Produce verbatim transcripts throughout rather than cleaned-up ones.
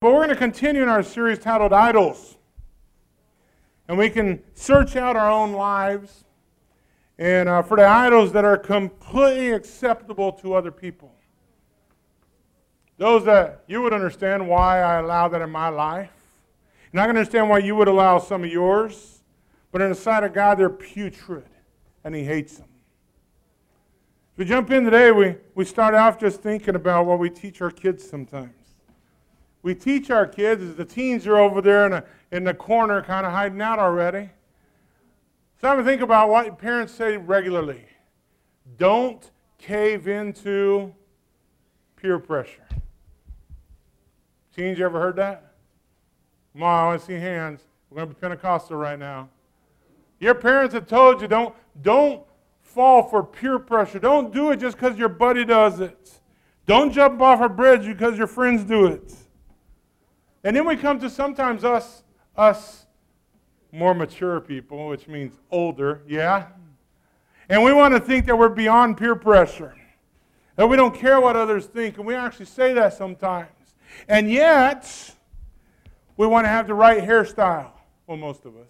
But we're going to continue in our series titled Idols. And we can search out our own lives and uh, for the idols that are completely acceptable to other people. Those that you would understand why I allow that in my life. And I can understand why you would allow some of yours. But in the sight of God, they're putrid. And He hates them. As we jump in today, we, we start off just thinking about what we teach our kids sometimes. We teach our kids, as the teens are over there in, a, in the corner kind of hiding out already. So I'm going to think about what parents say regularly. Don't cave into peer pressure. Teens, you ever heard that? Come on, I want to see hands. We're going to be Pentecostal right now. Your parents have told you, don't, don't fall for peer pressure. Don't do it just because your buddy does it. Don't jump off a bridge because your friends do it. And then we come to sometimes us, us more mature people, which means older, yeah? And we want to think that we're beyond peer pressure. That we don't care what others think, and we actually say that sometimes. And yet, we want to have the right hairstyle. Well, most of us.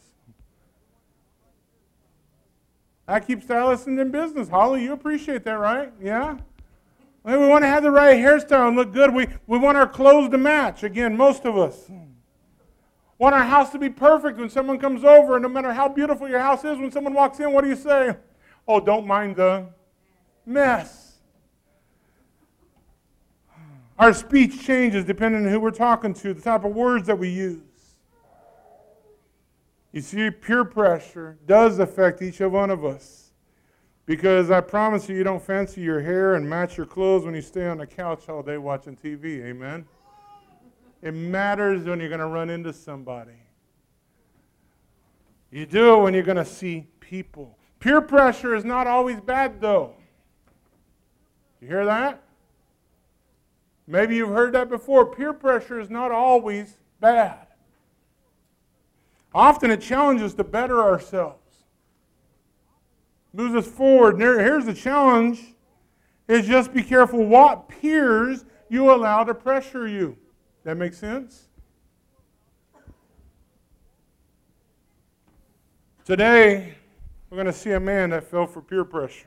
I keep stylists in business. Holly, you appreciate that, right? Yeah? We want to have the right hairstyle and look good. We, we want our clothes to match. Again, most of us. Want our house to be perfect when someone comes over. And no matter how beautiful your house is, when someone walks in, what do you say? Oh, don't mind the mess. Our speech changes depending on who we're talking to, the type of words that we use. You see, peer pressure does affect each one of us. Because I promise you, you don't fancy your hair and match your clothes when you stay on the couch all day watching T V. Amen? It matters when you're going to run into somebody. You do it when you're going to see people. Peer pressure is not always bad, though. You hear that? Maybe you've heard that before. Peer pressure is not always bad. Often it challenges us to better ourselves. Moves us forward. And here's the challenge, is just be careful what peers you allow to pressure you. That makes sense? Today, we're going to see a man that fell for peer pressure.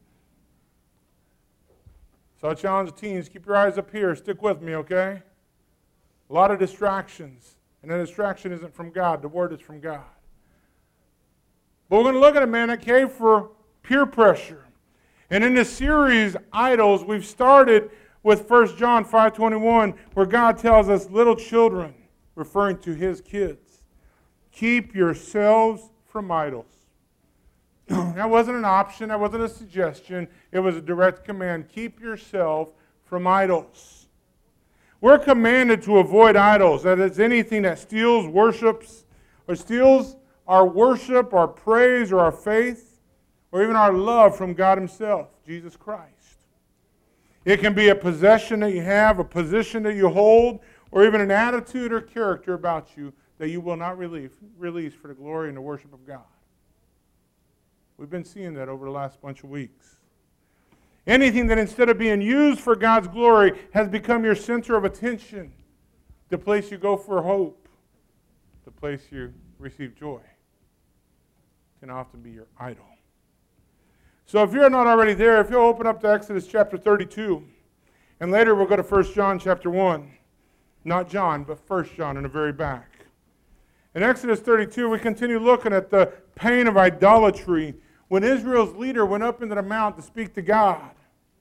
So I challenge the teens, keep your eyes up here. Stick with me, okay? A lot of distractions. And that distraction isn't from God. The Word is from God. But we're going to look at a man that caved for peer pressure. And in this series, Idols, we've started with First John five twenty-one, where God tells us, little children, referring to His kids, keep yourselves from idols. That wasn't an option. That wasn't a suggestion. It was a direct command. Keep yourself from idols. We're commanded to avoid idols. That is anything that steals, worships, or steals our worship, our praise, or our faith, or even our love from God Himself, Jesus Christ. It can be a possession that you have, a position that you hold, or even an attitude or character about you that you will not release, release for the glory and the worship of God. We've been seeing that over the last bunch of weeks. Anything that instead of being used for God's glory has become your center of attention, the place you go for hope, the place you receive joy, can often be your idol. So if you're not already there, if you'll open up to Exodus chapter thirty-two, and later we'll go to First John chapter one. Not John, but First John in the very back. In Exodus thirty-two, we continue looking at the pain of idolatry when Israel's leader went up into the mount to speak to God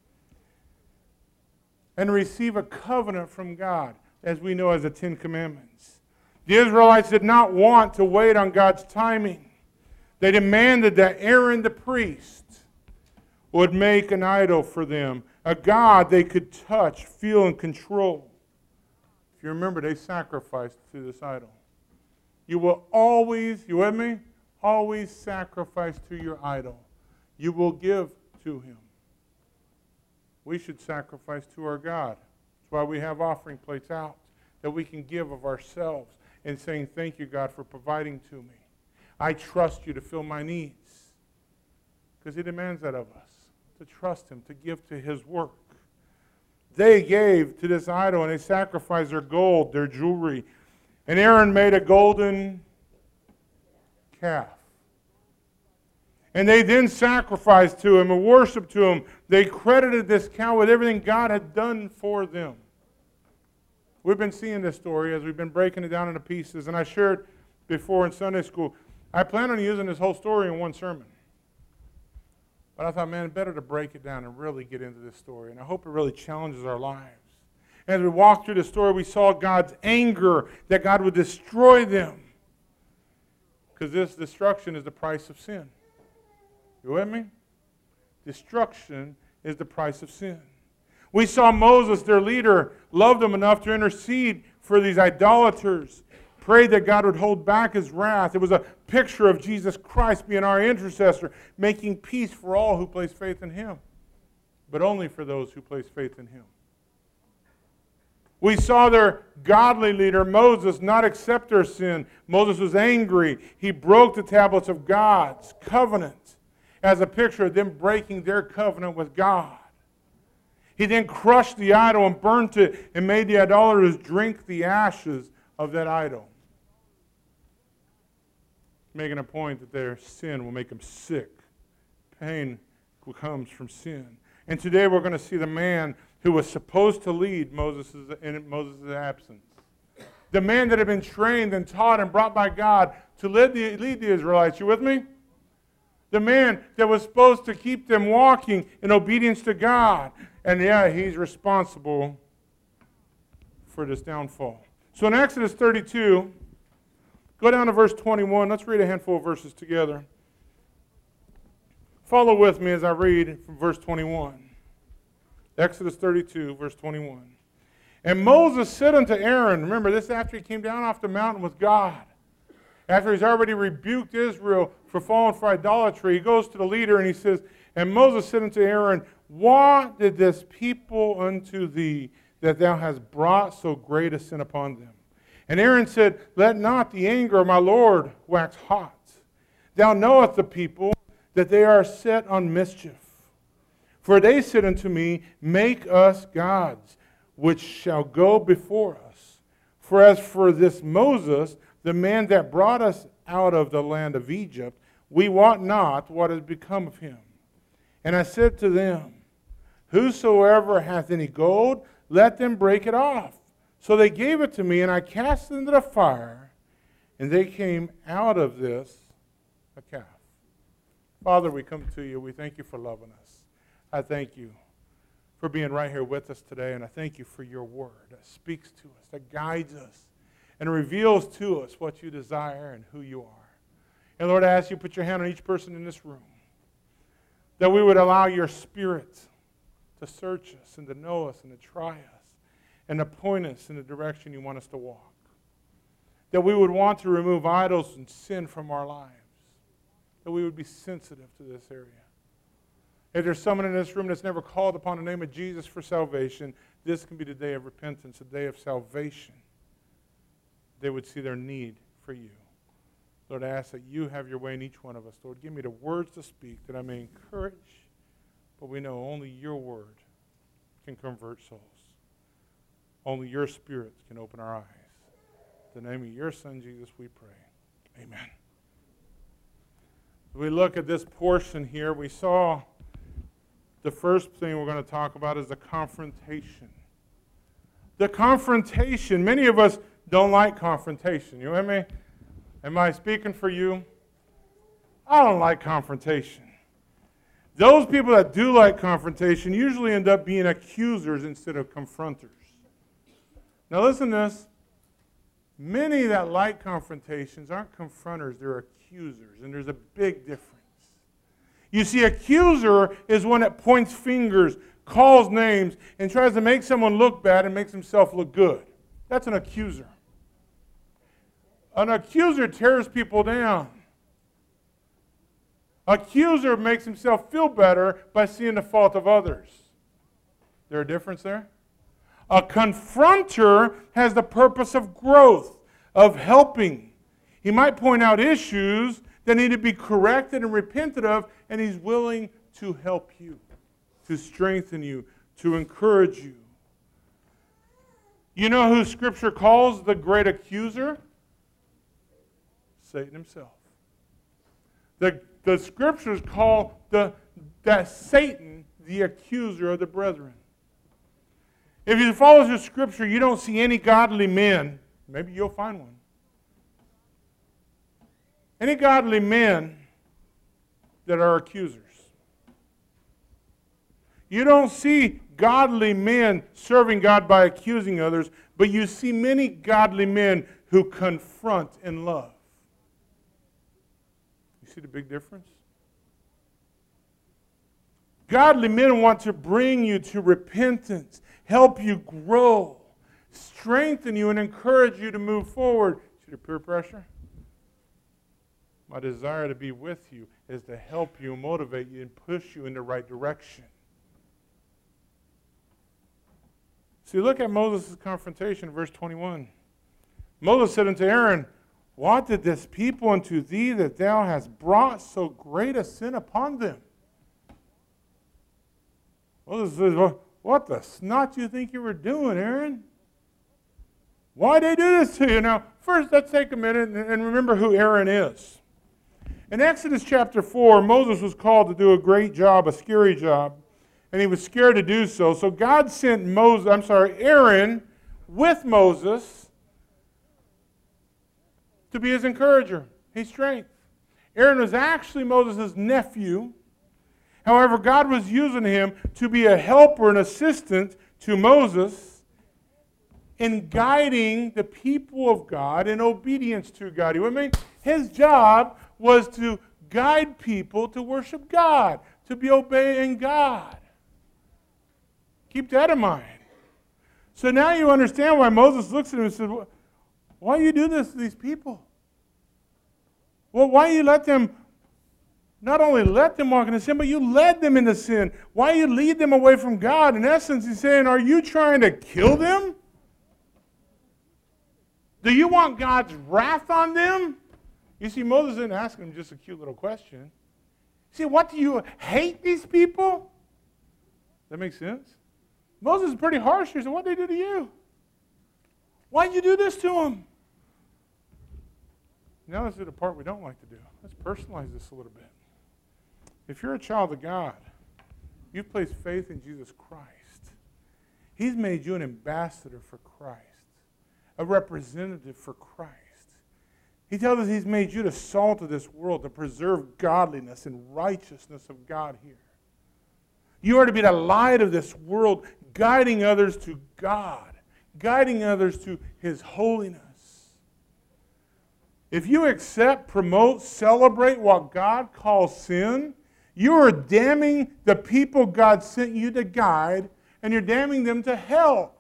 and receive a covenant from God, as we know as the Ten Commandments. The Israelites did not want to wait on God's timing. They demanded that Aaron the priest would make an idol for them, a God they could touch, feel, and control. If you remember, they sacrificed to this idol. You will always, you with me? Always sacrifice to your idol. You will give to Him. We should sacrifice to our God. That's why we have offering plates out, that we can give of ourselves and saying, thank you, God, for providing to me. I trust you to fill my needs. Because He demands that of us, to trust Him, to give to His work. they gave to this idol, and they sacrificed their gold, their jewelry. And Aaron made a golden calf. And they then sacrificed to him and worshiped to him. They credited this cow with everything God had done for them. We've been seeing this story as we've been breaking it down into pieces. And I shared before in Sunday school, I plan on using this whole story in one sermon. But I thought, man, it's better to break it down and really get into this story. And I hope it really challenges our lives. As we walked through the story, we saw God's anger that God would destroy them. Because this destruction is the price of sin. You with me? Destruction is the price of sin. We saw Moses, their leader, loved them enough to intercede for these idolaters, prayed that God would hold back his wrath. It was a picture of Jesus Christ being our intercessor, making peace for all who place faith in him, but only for those who place faith in him. We saw their godly leader, Moses, not accept their sin. Moses was angry. He broke the tablets of God's covenant as a picture of them breaking their covenant with God. He then crushed the idol and burnt it and made the idolaters drink the ashes of that idol, making a point that their sin will make them sick. Pain comes from sin. And today we're going to see the man who was supposed to lead Moses in Moses' absence. The man that had been trained and taught and brought by God to lead the, lead the Israelites. You with me? The man that was supposed to keep them walking in obedience to God. And yeah, he's responsible for this downfall. So in Exodus thirty-two, go down to verse twenty-one. Let's read a handful of verses together. Follow with me as I read from verse twenty-one. Exodus thirty-two, verse twenty-one. And Moses said unto Aaron, remember this after he came down off the mountain with God, after he's already rebuked Israel for falling for idolatry, he goes to the leader and he says, and Moses said unto Aaron, what did this people unto thee that thou hast brought so great a sin upon them? And Aaron said, let not the anger of my Lord wax hot. Thou knowest the people that they are set on mischief. For they said unto me, make us gods, which shall go before us. For as for this Moses, the man that brought us out of the land of Egypt, we wot not what has become of him. And I said to them, whosoever hath any gold, let them break it off. So they gave it to me, and I cast it into the fire, and they came out of this a calf. Father, we come to you. We thank you for loving us. I thank you for being right here with us today, and I thank you for your word that speaks to us, that guides us, and reveals to us what you desire and who you are. And Lord, I ask you to put your hand on each person in this room, that we would allow your Spirit to search us and to know us and to try us and to point us in the direction you want us to walk. That we would want to remove idols and sin from our lives. That we would be sensitive to this area. If there's someone in this room that's never called upon the name of Jesus for salvation, this can be the day of repentance, a day of salvation. They would see their need for you. Lord, I ask that you have your way in each one of us. Lord, give me the words to speak that I may encourage, but we know only your word can convert souls. Only your Spirit can open our eyes. In the name of your Son, Jesus, we pray. Amen. As we look at this portion here, we saw the first thing we're going to talk about is the confrontation. The confrontation. Many of us don't like confrontation. You with me? Am I speaking for you? I don't like confrontation. Those people that do like confrontation usually end up being accusers instead of confronters. Now listen to this. Many that like confrontations aren't confronters, they're accusers, and there's a big difference. You see, accuser is one that points fingers, calls names, and tries to make someone look bad and makes himself look good. That's an accuser. An accuser tears people down. Accuser makes himself feel better by seeing the fault of others. Is there a difference there? A confronter has the purpose of growth, of helping. He might point out issues that need to be corrected and repented of, and he's willing to help you, to strengthen you, to encourage you. You know who Scripture calls the great accuser? Satan himself. The, the Scriptures call the, that Satan the accuser of the brethren. If you follow the Scripture, you don't see any godly men. Maybe you'll find one. Any godly men that are accusers. You don't see godly men serving God by accusing others, but you see many godly men who confront in love. You see the big difference? Godly men want to bring you to repentance, help you grow, strengthen you, and encourage you to move forward. See the peer pressure? My desire to be with you is to help you, motivate you, and push you in the right direction. See, look at Moses' confrontation, verse twenty-one. Moses said unto Aaron, what did this people unto thee that thou hast brought so great a sin upon them? Moses says, well, what the snot do you think you were doing, Aaron? Why'd they do this to you? Now, first, let's take a minute and remember who Aaron is. In Exodus chapter four, Moses was called to do a great job, a scary job, and he was scared to do so. So God sent Moses, I'm sorry, Aaron with Moses to be his encourager, his strength. Aaron was actually Moses' nephew. However, God was using him to be a helper and assistant to Moses in guiding the people of God in obedience to God. You know what I mean? His job was to guide people to worship God, to be obeying God. Keep that in mind. So now you understand why Moses looks at him and says, why do you do this to these people? Well, why do you let them, not only let them walk into sin, but you led them into sin? Why do you lead them away from God? In essence, he's saying, are you trying to kill them? Do you want God's wrath on them? You see, Moses didn't ask him just a cute little question. See, what do you hate these people? That makes sense? Moses is pretty harsh here. So what did they do to you? Why did you do this to them? Now this is the part we don't like to do. Let's personalize this a little bit. If you're a child of God, you've placed faith in Jesus Christ. He's made you an ambassador for Christ, a representative for Christ. He tells us he's made you the salt of this world to preserve godliness and righteousness of God here. You are to be the light of this world, guiding others to God, guiding others to his holiness. If you accept, promote, celebrate what God calls sin, you are damning the people God sent you to guide, and you're damning them to hell.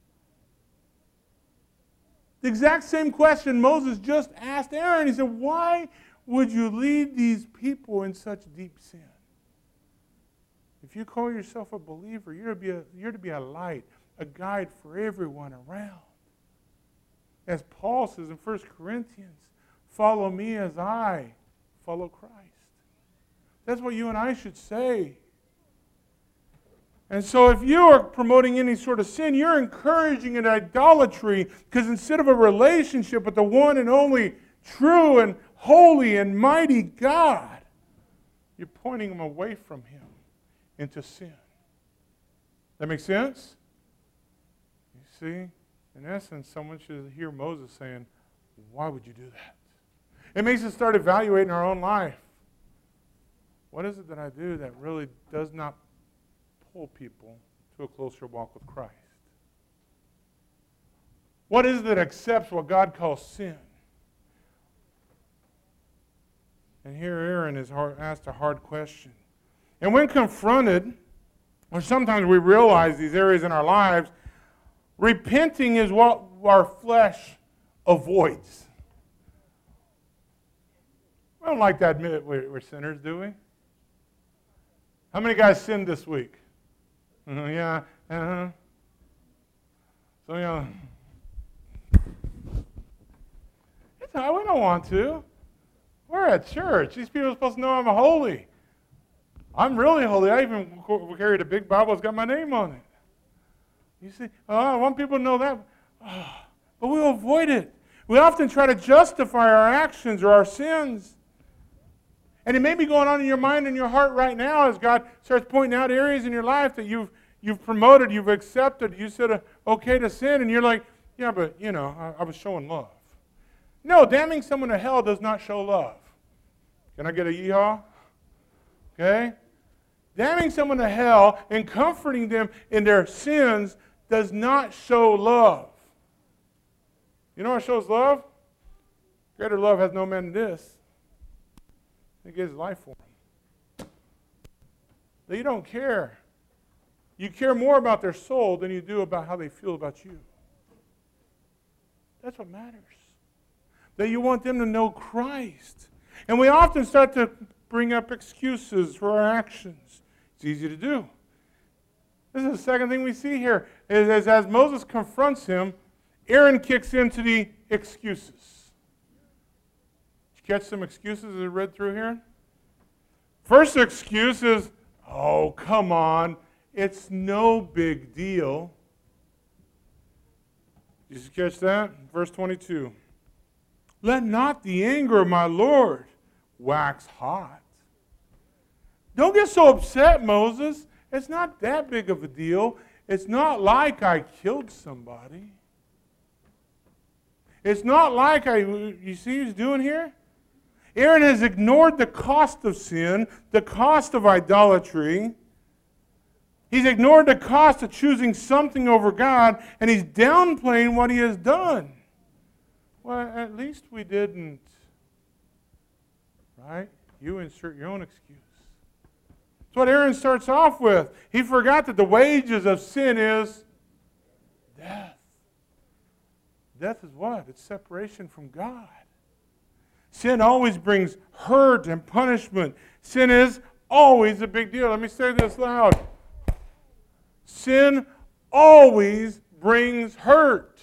The exact same question Moses just asked Aaron. He said, why would you lead these people in such deep sin? If you call yourself a believer, you're to be a, you're to be a light, a guide for everyone around. As Paul says in First Corinthians, follow me as I follow Christ. That's what you and I should say. And so if you are promoting any sort of sin, you're encouraging an idolatry, because instead of a relationship with the one and only true and holy and mighty God, you're pointing them away from him into sin. That make sense? You see? In essence, someone should hear Moses saying, why would you do that? It makes us start evaluating our own life. What is it that I do that really does not pull people to a closer walk with Christ? What is it that accepts what God calls sin? And here Aaron is asked a hard question. And when confronted, or sometimes we realize these areas in our lives, repenting is what our flesh avoids. We don't like to admit we're sinners, do we? How many guys sinned this week? Uh, yeah, uh-huh. So, you know, it's how we don't want to. We're at church. These people are supposed to know I'm holy. I'm really holy. I even carried a big Bible that's got my name on it. You see, oh, I want people to know that. But we'll avoid it. We often try to justify our actions or our sins. And it may be going on in your mind and your heart right now as God starts pointing out areas in your life that you've you've promoted, you've accepted, you said uh, okay to sin, and you're like, yeah, but, you know, I, I was showing love. No, damning someone to hell does not show love. Can I get a yeehaw? Okay? Damning someone to hell and comforting them in their sins does not show love. You know what shows love? Greater love has no man than this. He gives his life for them. That you don't care. You care more about their soul than you do about how they feel about you. That's what matters. That you want them to know Christ. And we often start to bring up excuses for our actions. It's easy to do. This is the second thing we see here. Is as Moses confronts him, Aaron kicks into the excuses. Did you catch some excuses as I read through here? First excuse is, oh, come on. It's no big deal. Did you catch that? Verse twenty-two. Let not the anger of my Lord wax hot. Don't get so upset, Moses. It's not that big of a deal. It's not like I killed somebody. It's not like I, you see what he's doing here? Aaron has ignored the cost of sin, the cost of idolatry. He's ignored the cost of choosing something over God, and he's downplaying what he has done. Well, at least we didn't. Right? You insert your own excuse. That's what Aaron starts off with. He forgot that the wages of sin is death. Death is what? It's separation from God. Sin always brings hurt and punishment. Sin is always a big deal. Let me say this loud. Sin always brings hurt.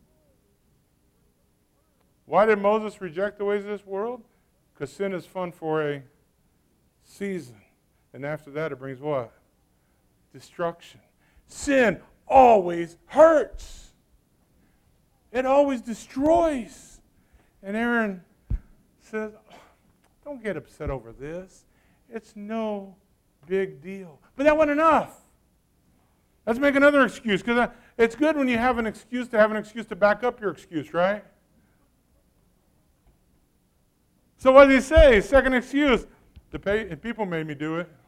Why did Moses reject the ways of this world? Because sin is fun for a season. And after that, it brings what? Destruction. Sin always hurts. It always destroys. And Aaron says, don't get upset over this. It's no big deal. But that wasn't enough. Let's make another excuse. Because it's good when you have an excuse to have an excuse to back up your excuse, right? So what did he say? Second excuse. The people made me do it.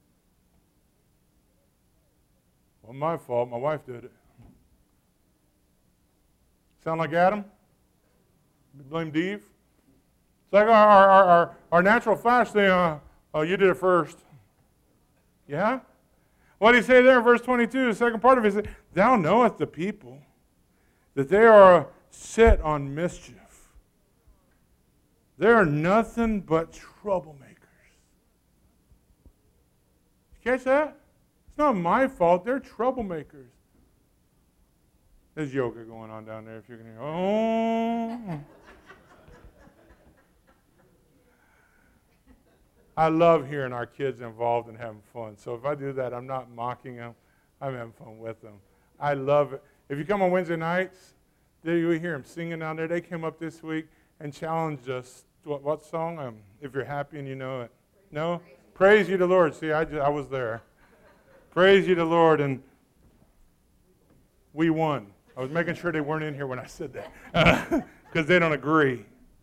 Well, my fault. My wife did it. Sound like Adam? Blame Eve? It's like our, our, our, our natural flash thing, uh, oh, you did it first. Yeah? What did he say there in verse twenty-two? The second part of it is, thou knowest the people, that they are set on mischief. They are nothing but troublemakers. Did you catch that? It's not my fault. They're troublemakers. There's yoga going on down there if you can hear. Oh. I love hearing our kids involved and having fun. So if I do that, I'm not mocking them. I'm having fun with them. I love it. If you come on Wednesday nights, there you hear them singing down there. They came up this week and challenged us. What, what song? Um, if you're happy and you know it. No? Praise you to the Lord. See, I, just, I was there. Praise you to the Lord. And we won. I was making sure they weren't in here when I said that. Because they don't agree.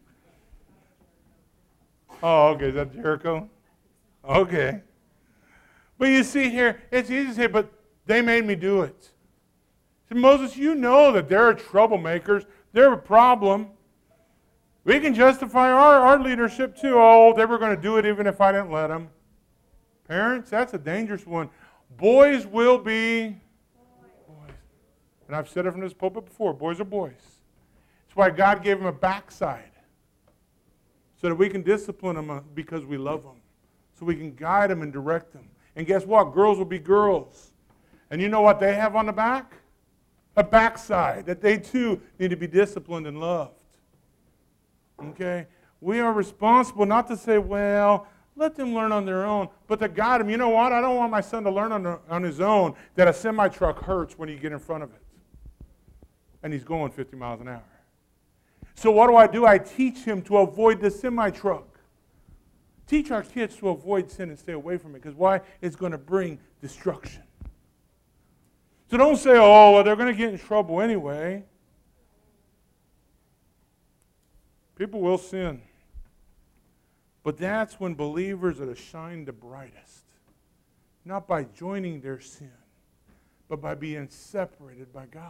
Oh, okay. Is that Jericho? Okay. But you see here, it's easy to say, but they made me do it. So Moses, you know that they're troublemakers. They're a problem. We can justify our, our leadership too. Oh, they were going to do it even if I didn't let them. Parents, that's a dangerous one. Boys will be boys. And I've said it from this pulpit before. Boys are boys. That's why God gave them a backside. So that we can discipline them because we love them. So we can guide them and direct them. And guess what? Girls will be girls. And you know what they have on the back? A backside. That they too need to be disciplined and loved. Okay? We are responsible not to say, well, let them learn on their own, but to guide them. You know what? I don't want my son to learn on, the, on his own that a semi-truck hurts when you get in front of it. and he's going fifty miles an hour. So what do I do? I teach him to avoid the semi-truck. Teach our kids to avoid sin and stay away from it, because why? It's going to bring destruction. So don't say, oh, well, they're going to get in trouble anyway. People will sin. But that's when believers are to shine the brightest. Not by joining their sin, but by being separated by God.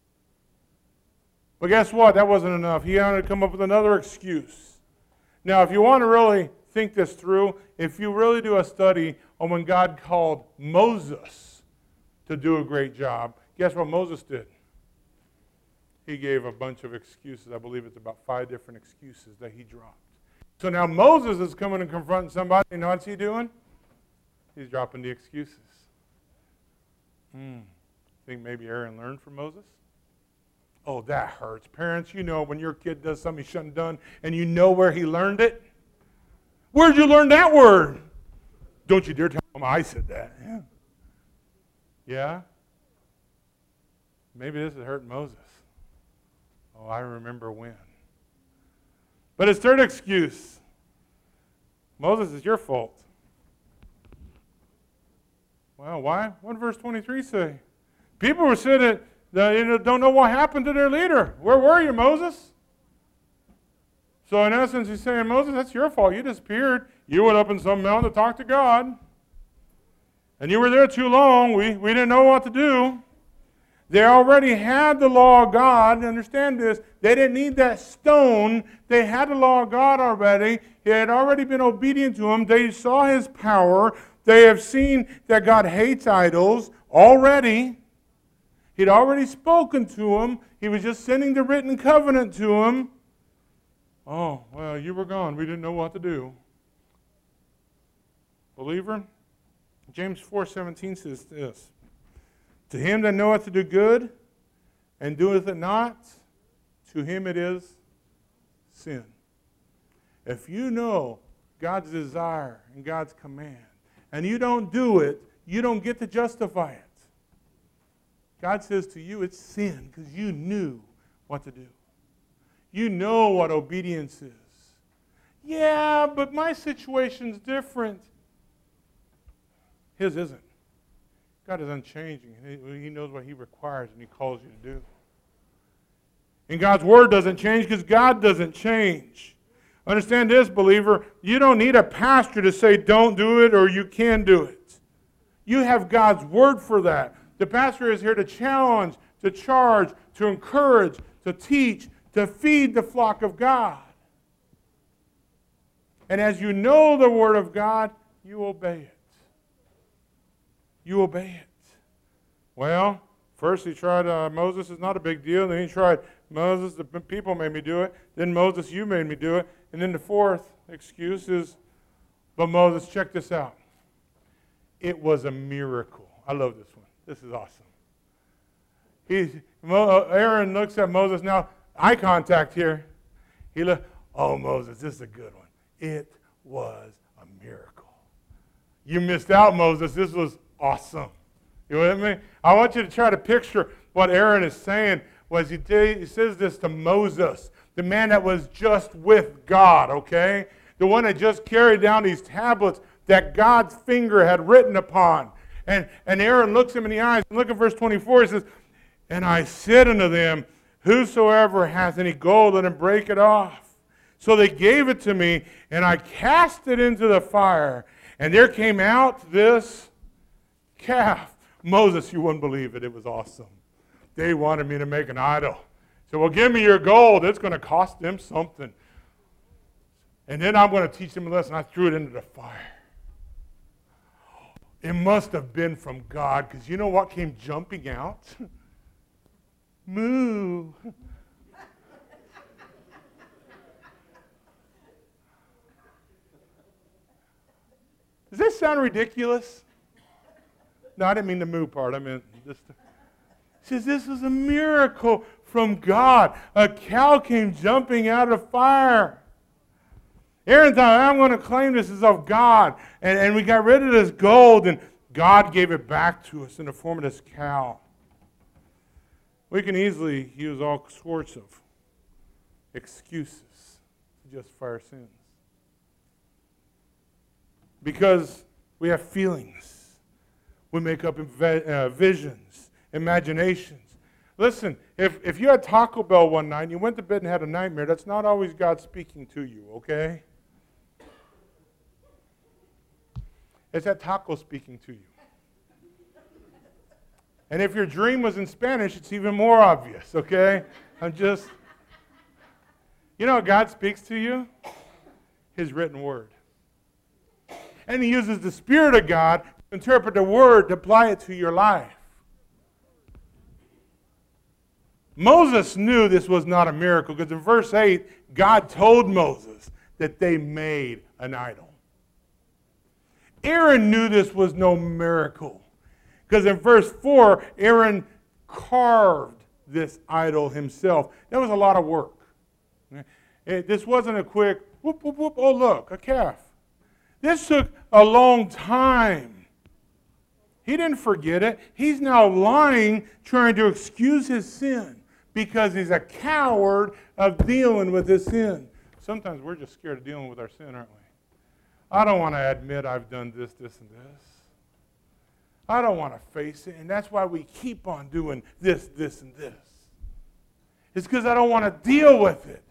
But guess what? That wasn't enough. He had to come up with another excuse. Now, if you want to really think this through, if you really do a study on when God called Moses to do a great job, guess what Moses did? He gave a bunch of excuses. I believe it's about five different excuses that he dropped. So now Moses is coming and confronting somebody. You know what's he doing? He's dropping the excuses. Hmm. Think maybe Aaron learned from Moses? Oh, that hurts. Parents, you know when your kid does something he shouldn't have done and you know where he learned it? Where'd you learn that word? Don't you dare tell him I said that. Yeah? Yeah? Maybe this is hurting Moses. Oh, I remember when. But his third excuse, Moses, it's your fault. Well, why? What did verse twenty-three say? People were sitting, they don't know what happened to their leader. Where were you, Moses? So in essence, he's saying, Moses, that's your fault. You disappeared. You went up in some mountain to talk to God. And you were there too long. We, we didn't know what to do. They already had the law of God. Understand this. They didn't need that stone. They had the law of God already. He had already been obedient to him. They saw his power. They have seen that God hates idols already. He'd already spoken to him. He was just sending the written covenant to him. Oh, well, you were gone. We didn't know what to do. Believer, James four seventeen says this. To him that knoweth to do good, and doeth it not, to him it is sin. If you know God's desire and God's command, and you don't do it, you don't get to justify it. God says to you it's sin because you knew what to do. You know what obedience is. Yeah, but my situation's different. His isn't. God is unchanging. He knows what he requires and he calls you to do. And God's word doesn't change because God doesn't change. Understand this, believer. You don't need a pastor to say don't do it or you can do it. You have God's word for that. The pastor is here to challenge, to charge, to encourage, to teach, to feed the flock of God. And as you know the word of God, you obey it. You obey it. Well, first he tried uh, Moses, is not a big deal. Then he tried Moses, the people made me do it. Then Moses, you made me do it. And then the fourth excuse is, but Moses, check this out. It was a miracle. I love this one. This is awesome. He, Aaron looks at Moses. Now, eye contact here. He look, oh, Moses, this is a good one. It was a miracle. You missed out, Moses. This was awesome. You with me? I want you to try to picture what Aaron is saying. Was he, he says this to Moses, the man that was just with God, okay? The one that just carried down these tablets that God's finger had written upon. And, and Aaron looks him in the eyes. And look at verse twenty-four. He says, and I said unto them, whosoever hath any gold, let him break it off. So they gave it to me, and I cast it into the fire. And there came out this calf. Moses, you wouldn't believe it. It was awesome. They wanted me to make an idol. So, well, give me your gold. It's going to cost them something. And then I'm going to teach them a lesson. I threw it into the fire. It must have been from God, because you know what came jumping out? Moo. Does this sound ridiculous? No, I didn't mean the moo part. I meant this. He says, this is a miracle from God. A cow came jumping out of fire. Aaron thought, I'm going to claim this is of God. And, and we got rid of this gold, and God gave it back to us in the form of this cow. We can easily use all sorts of excuses to justify our sins. Because we have feelings. We make up inve- uh, visions, imaginations. Listen, if, if you had Taco Bell one night and you went to bed and had a nightmare, that's not always God speaking to you, okay? It's that taco speaking to you. And if your dream was in Spanish, it's even more obvious, okay? I'm just... You know how God speaks to you? His written word. And he uses the Spirit of God to interpret the word to apply it to your life. Moses knew this was not a miracle because in verse eight, God told Moses that they made an idol. Aaron knew this was no miracle because in verse four, Aaron carved this idol himself. That was a lot of work. It, this wasn't a quick, whoop, whoop, whoop, oh look, a calf. This took a long time. He didn't forget it. He's now lying, trying to excuse his sin because he's a coward of dealing with his sin. Sometimes we're just scared of dealing with our sin, aren't we? I don't want to admit I've done this, this, and this. I don't want to face it, and that's why we keep on doing this, this, and this. It's because I don't want to deal with it.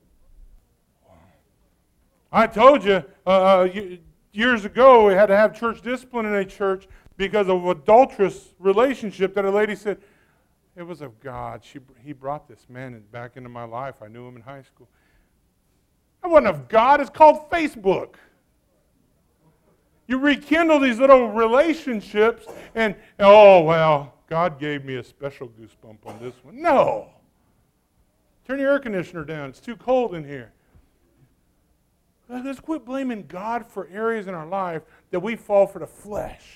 I told you uh, years ago we had to have church discipline in a church because of adulterous relationship that a lady said, it was of God. She, he brought this man back into my life. I knew him in high school. It wasn't of God. It's called Facebook. You rekindle these little relationships and, oh, well, God gave me a special goosebump on this one. No. Turn your air conditioner down. It's too cold in here. Let's quit blaming God for areas in our life that we fall for the flesh.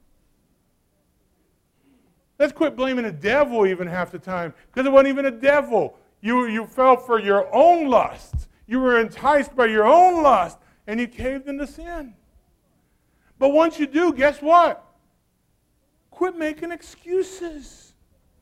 Let's quit blaming the devil even half the time because it wasn't even a devil. You, you fell for your own lust. You were enticed by your own lust and you caved into sin. But once you do, guess what? Quit making excuses.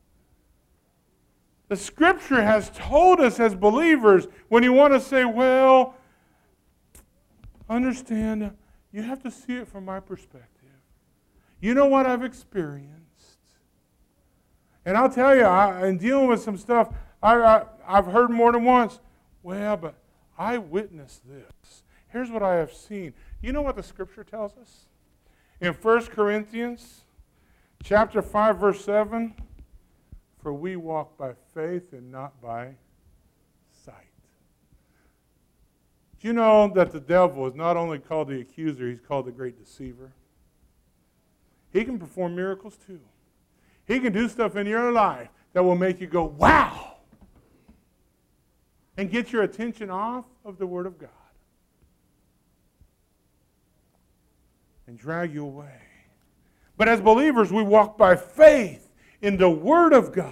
The Scripture has told us as believers, when you want to say, well, understand, you have to see it from my perspective. You know what I've experienced. And I'll tell you, I, in dealing with some stuff, I, I, I've heard more than once, well, but I witnessed this. Here's what I have seen. You know what the Scripture tells us? In First Corinthians chapter five, verse seven, for we walk by faith and not by sight. Do you know that the devil is not only called the accuser, he's called the great deceiver? He can perform miracles too. He can do stuff in your life that will make you go, wow, and get your attention off of the Word of God and drag you away. But as believers, we walk by faith in the Word of God.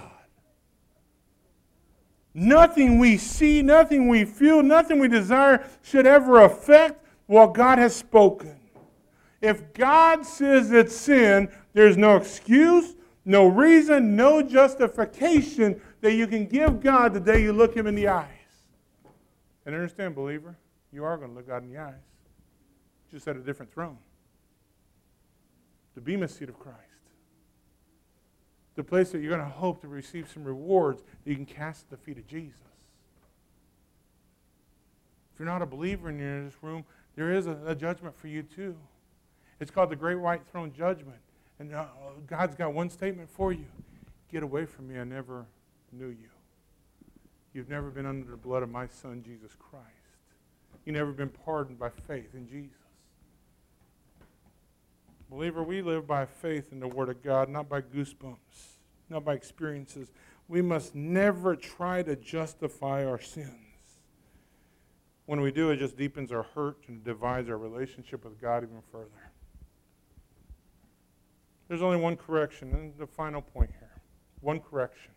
Nothing we see, nothing we feel, nothing we desire should ever affect what God has spoken. If God says it's sin, there's no excuse, no reason, no justification that you can give God the day you look Him in the eyes. And understand, believer, you are going to look God in the eyes. Just at a different throne. The bema seat of Christ. The place that you're going to hope to receive some rewards that you can cast at the feet of Jesus. If you're not a believer and you're in this room, there is a, a judgment for you too. It's called the Great White Throne Judgment. And uh, God's got one statement for you. Get away from me, I never knew you. You've never been under the blood of my Son, Jesus Christ. You've never been pardoned by faith in Jesus. Believer, we live by faith in the Word of God, not by goosebumps, not by experiences. We must never try to justify our sins. When we do, it just deepens our hurt and divides our relationship with God even further. There's only one correction, and the final point here. One correction.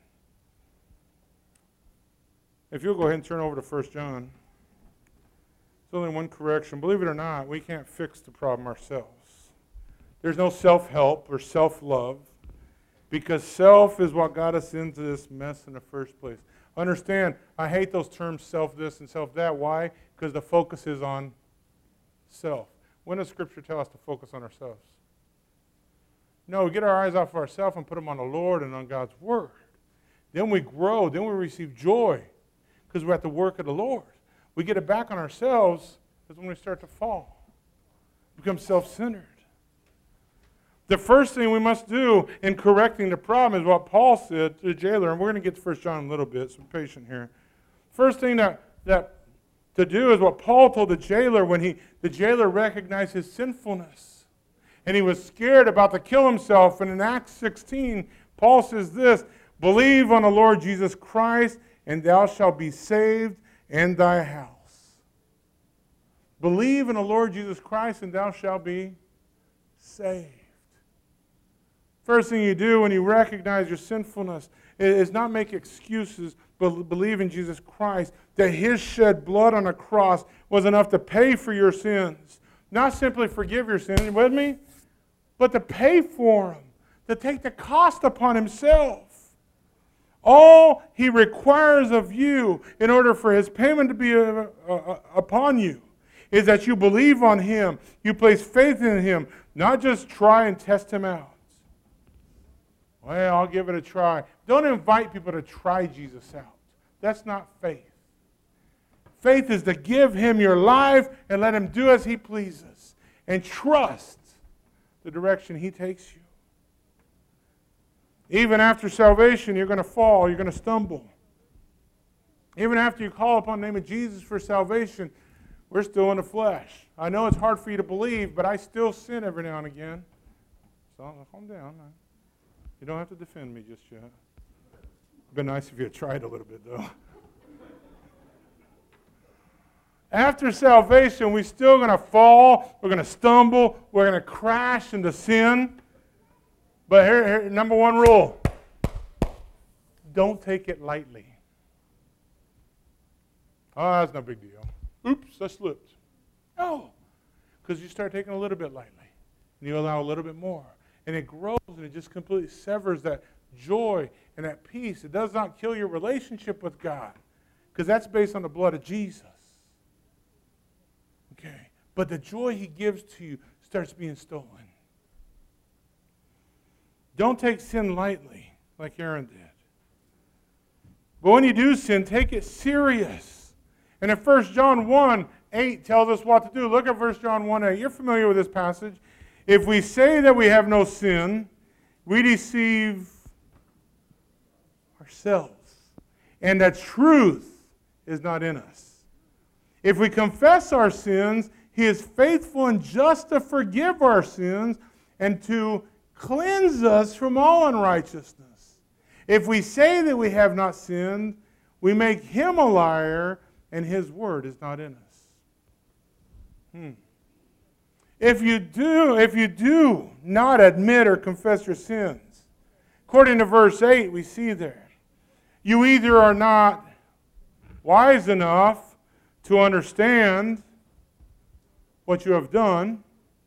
If you'll go ahead and turn over to First John. There's only one correction. Believe it or not, we can't fix the problem ourselves. There's no self-help or self-love. Because self is what got us into this mess in the first place. Understand, I hate those terms self this and self that. Why? Because the focus is on self. When does Scripture tell us to focus on ourselves? No, we get our eyes off of ourselves and put them on the Lord and on God's Word. Then we grow. Then we receive joy because we're at the work of the Lord. We get it back on ourselves is when we start to fall. Become self-centered. The first thing we must do in correcting the problem is what Paul said to the jailer, and we're going to get to First John in a little bit, so be patient here. First thing that, that to do is what Paul told the jailer when he the jailer recognized his sinfulness. And he was scared about to kill himself. And in Acts sixteen, Paul says this, believe on the Lord Jesus Christ, and thou shalt be saved and thy house. Believe in the Lord Jesus Christ, and thou shalt be saved. First thing you do when you recognize your sinfulness is not make excuses, but believe in Jesus Christ, that His shed blood on a cross was enough to pay for your sins. Not simply forgive your sins, you with me? But to pay for them, to take the cost upon Himself. All He requires of you in order for His payment to be uh, uh, upon you is that you believe on Him, you place faith in Him, not just try and test Him out. Well, I'll give it a try. Don't invite people to try Jesus out. That's not faith. Faith is to give Him your life and let Him do as He pleases. And trust the direction He takes you. Even after salvation, you're going to fall. You're going to stumble. Even after you call upon the name of Jesus for salvation, we're still in the flesh. I know it's hard for you to believe, but I still sin every now and again. So calm down. You don't have to defend me just yet. It'd been nice if you had tried a little bit, though. After salvation, we're still going to fall. We're going to stumble. We're going to crash into sin. But here, here, number one rule. Don't take it lightly. Oh, that's no big deal. Oops, I slipped. No. Because you start taking a little bit lightly. And you allow a little bit more. And it grows and it just completely severs that joy and that peace. It does not kill your relationship with God. Because that's based on the blood of Jesus. Okay. But the joy He gives to you starts being stolen. Don't take sin lightly like Aaron did. But when you do sin, take it serious. And in First John one eight tells us what to do. Look at First John one eight. You're familiar with this passage. If we say that we have no sin, we deceive ourselves, and that truth is not in us. If we confess our sins, He is faithful and just to forgive our sins and to cleanse us from all unrighteousness. If we say that we have not sinned, we make Him a liar, and His word is not in us. Hmm. If you do, if you do not admit or confess your sins, according to verse eight, we see there, you either are not wise enough to understand what you have done,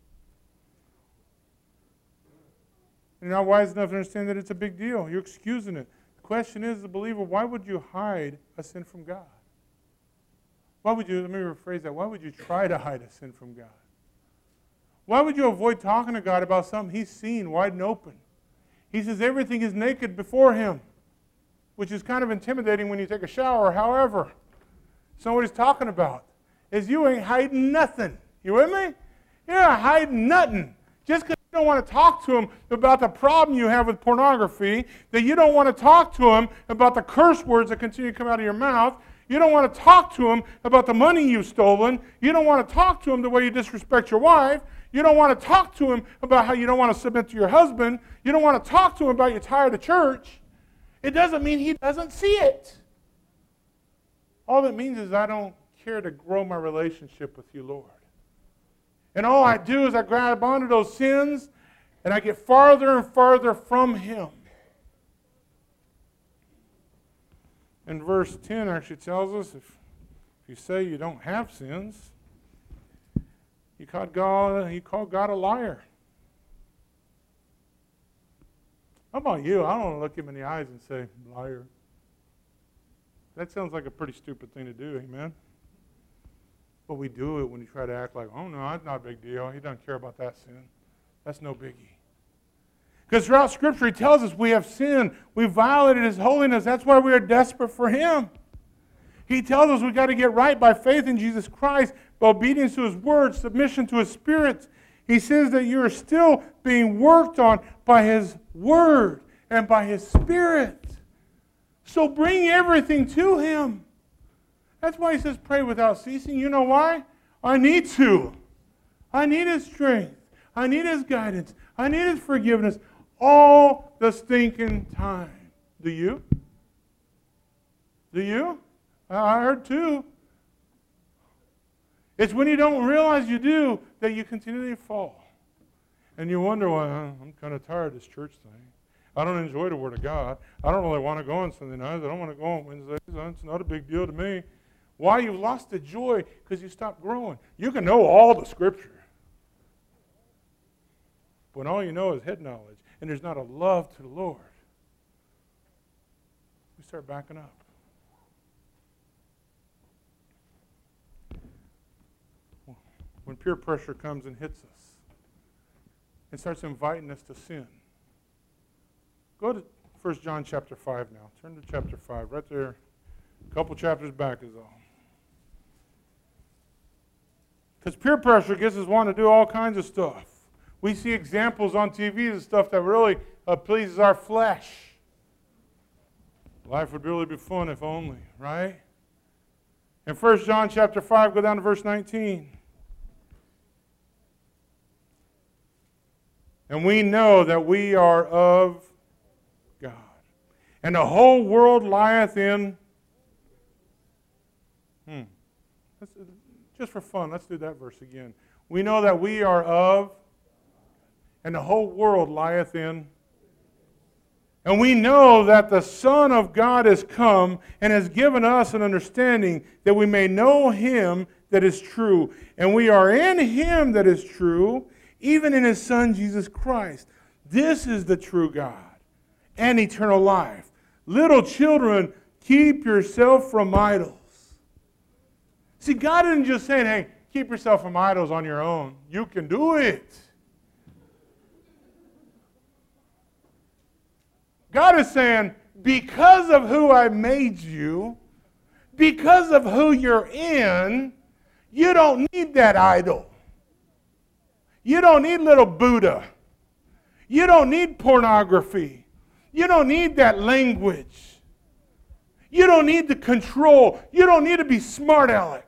you're not wise enough to understand that it's a big deal. You're excusing it. The question is, as a believer, why would you hide a sin from God? Why would you, let me rephrase that, why would you try to hide a sin from God? Why would you avoid talking to God about something He's seen wide and open? He says everything is naked before Him, which is kind of intimidating when you take a shower. However, it's not what He's talking about. Is you ain't hiding nothing. You with me? You're not hiding nothing. Just because you don't want to talk to Him about the problem you have with pornography, that you don't want to talk to Him about the curse words that continue to come out of your mouth, you don't want to talk to Him about the money you've stolen, you don't want to talk to Him the way you disrespect your wife, you don't want to talk to Him about how you don't want to submit to your husband, you don't want to talk to Him about you're tired of church, it doesn't mean He doesn't see it. All it means is I don't care to grow my relationship with you, Lord. And all I do is I grab onto those sins and I get farther and farther from Him. And verse ten actually tells us if, if you say you don't have sins, you call God, you call God a liar. How about you? I don't want to look him in the eyes and say, liar. That sounds like a pretty stupid thing to do, amen? But we do it when you try to act like, oh, no, that's not a big deal. He doesn't care about that sin. That's no biggie. Because throughout Scripture, he tells us we have sinned. We violated his holiness. That's why we are desperate for him. He tells us we've got to get right by faith in Jesus Christ, by obedience to his word, submission to his spirit. He says that you are still being worked on by his word and by his spirit. So bring everything to him. That's why he says pray without ceasing. You know why? I need to. I need his strength. I need his guidance. I need his forgiveness all the stinking time. Do you? Do you? I heard too. It's when you don't realize you do that you continually fall. And you wonder, why I'm kind of tired of this church thing. I don't enjoy the Word of God. I don't really want to go on Sunday nights. I don't want to go on Wednesdays. It's not a big deal to me. Why? You've lost the joy because you stopped growing. You can know all the Scripture. When all you know is head knowledge and there's not a love to the Lord, we start backing up. When peer pressure comes and hits us and starts inviting us to sin. Go to First John chapter five now. Turn to chapter five, right there. A couple chapters back is all. Because peer pressure gets us wanting to do all kinds of stuff. We see examples on T V of stuff that really uh, pleases our flesh. Life would really be fun if only, right? In First John chapter five, go down to verse nineteen. And we know that we are of God. And the whole world lieth in... Hmm. Let's, just for fun, let's do that verse again. We know that we are of... And the whole world lieth in... And we know that the Son of God is come and has given us an understanding that we may know him that is true. And we are in him that is true, even in his Son, Jesus Christ. This is the true God and eternal life. Little children, keep yourself from idols. See, God isn't just saying, hey, keep yourself from idols on your own. You can do it. God is saying, because of who I made you, because of who you're in, you don't need that idol. You don't need little Buddha. You don't need pornography. You don't need that language. You don't need the control. You don't need to be smart aleck.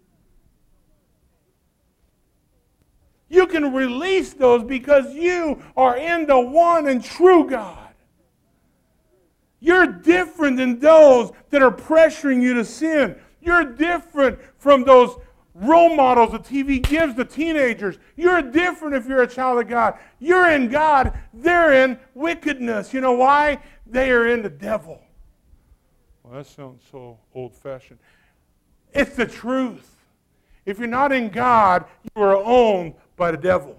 You can release those because you are in the one and true God. You're different than those that are pressuring you to sin. You're different from those role models the T V gives the teenagers. You're different if you're a child of God. You're in God. They're in wickedness. You know why? They are in the devil. Well, that sounds so old-fashioned. It's the truth. If you're not in God, you are owned by the devil,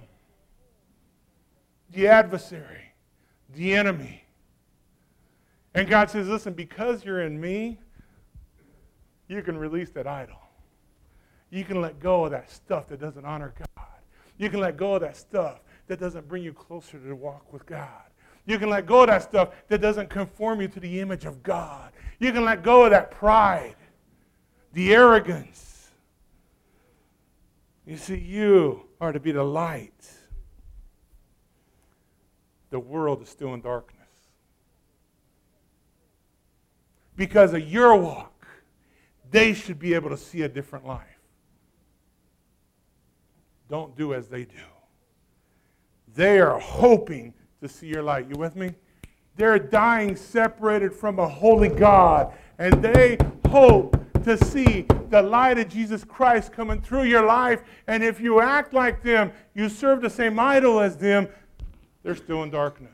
the adversary, the enemy. And God says, listen, because you're in me, you can release that idol. You can let go of that stuff that doesn't honor God. You can let go of that stuff that doesn't bring you closer to the walk with God. You can let go of that stuff that doesn't conform you to the image of God. You can let go of that pride, the arrogance. You see, you are to be the light. The world is still in darkness. Because of your walk, they should be able to see a different life. Don't do as they do. They are hoping to see your light. You with me? They're dying separated from a holy God, and they hope to see the light of Jesus Christ coming through your life. And if you act like them, you serve the same idol as them, they're still in darkness.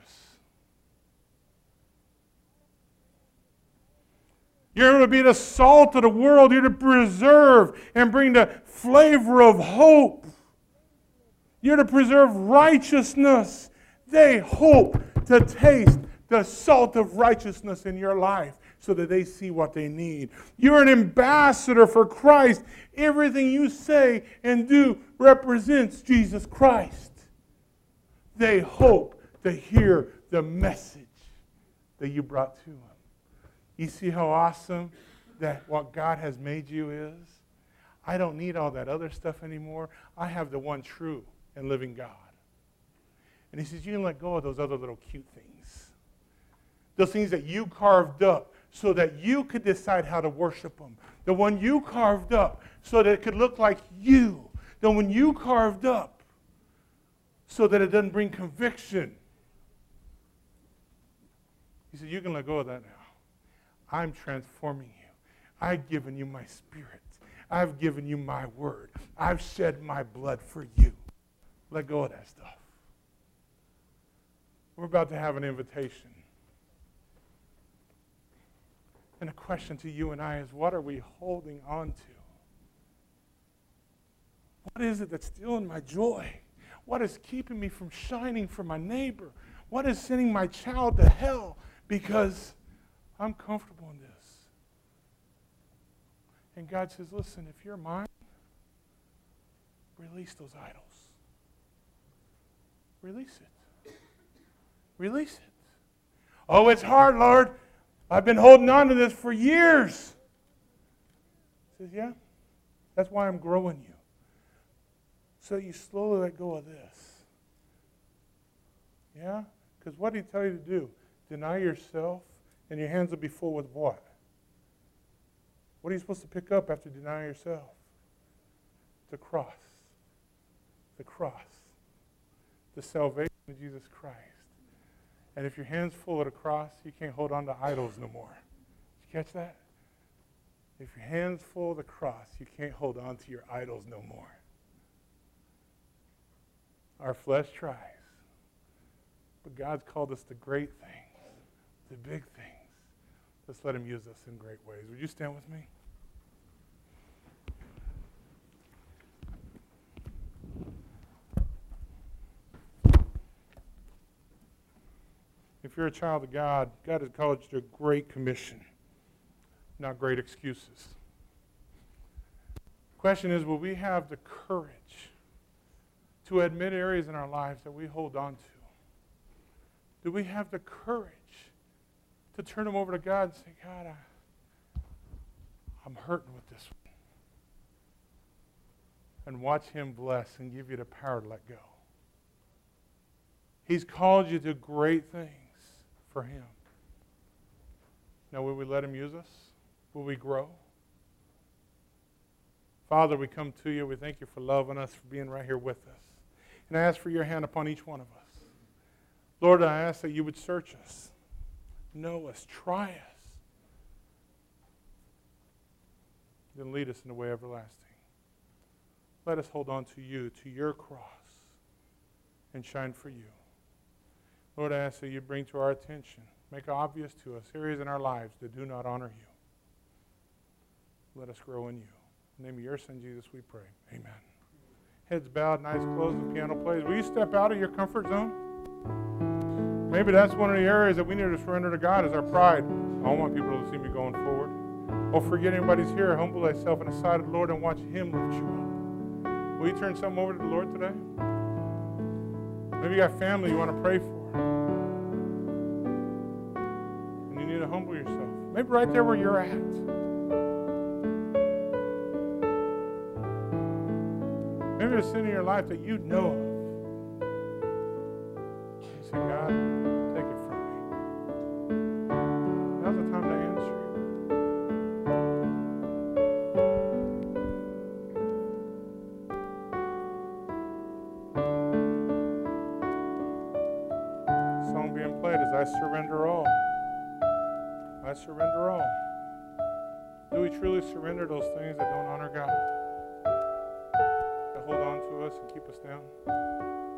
You're to be the salt of the world. You're to preserve and bring the flavor of hope. You're to preserve righteousness. They hope to taste the salt of righteousness in your life so that they see what they need. You're an ambassador for Christ. Everything you say and do represents Jesus Christ. They hope to hear the message that you brought to them. You see how awesome that what God has made you is? I don't need all that other stuff anymore. I have the one true and living God. And he says, you can let go of those other little cute things. Those things that you carved up so that you could decide how to worship them. The one you carved up so that it could look like you. The one you carved up so that it doesn't bring conviction. He said, you can let go of that now. I'm transforming you. I've given you my spirit. I've given you my word. I've shed my blood for you. Let go of that stuff. We're about to have an invitation. And the question to you and I is, what are we holding on to? What is it that's stealing my joy? What is keeping me from shining for my neighbor? What is sending my child to hell because I'm comfortable in this? And God says, listen, if you're mine, release those idols. Release it. Release it. Oh, it's hard, Lord. I've been holding on to this for years. He says, yeah, that's why I'm growing you. So you slowly let go of this. Yeah? Because what did he tell you to do? Deny yourself, and your hands will be full with what? What are you supposed to pick up after denying yourself? The cross. The cross. The salvation of Jesus Christ. And if your hand's full of the cross, you can't hold on to idols no more. Did you catch that? If your hand's full of the cross, you can't hold on to your idols no more. Our flesh tries. But God's called us to great things, to big things. Let's let him use us in great ways. Would you stand with me? If you're a child of God, God has called you to a great commission, not great excuses. The question is, will we have the courage to admit areas in our lives that we hold on to? Do we have the courage to turn them over to God and say, God, I, I'm hurting with this one. And watch him bless and give you the power to let go. He's called you to great things for him. Now, will we let him use us? Will we grow? Father, we come to you. We thank you for loving us, for being right here with us. And I ask for your hand upon each one of us. Lord, I ask that you would search us, know us, try us, then lead us in the way everlasting. Let us hold on to you, to your cross, and shine for you. Lord, I ask that you bring to our attention, make obvious to us areas in our lives that do not honor you. Let us grow in you. In the name of your Son, Jesus, we pray. Amen. Heads bowed, eyes closed, the piano plays. Will you step out of your comfort zone? Maybe that's one of the areas that we need to surrender to God is our pride. I don't want people to see me going forward. Oh, forget anybody's here. Humble thyself in the sight of the Lord and watch him lift you up. Will you turn something over to the Lord today? Maybe you got family you want to pray for. And you need to humble yourself. Maybe right there where you're at. Maybe there's sin in your life that you know of. You say, God, take it from me. Now's the time to answer. The song being played is I Surrender All. I surrender all. Do we truly surrender those things that don't honor God? That hold on to us and keep us down?